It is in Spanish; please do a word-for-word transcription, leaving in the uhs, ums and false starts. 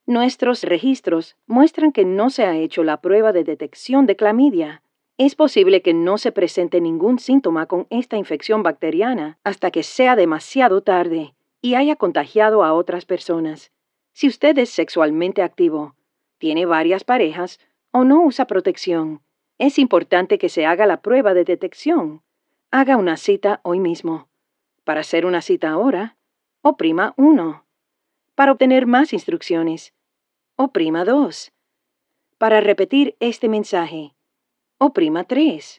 Nuestros registros muestran que no se ha hecho la prueba de detección de clamidia. Es posible que no se presente ningún síntoma con esta infección bacteriana hasta que sea demasiado tarde y haya contagiado a otras personas. Si usted es sexualmente activo, tiene varias parejas o no usa protección, es importante que se haga la prueba de detección. Haga una cita hoy mismo. Para hacer una cita ahora, oprima uno. Para obtener más instrucciones, oprima dos. Para repetir este mensaje, oprima tres.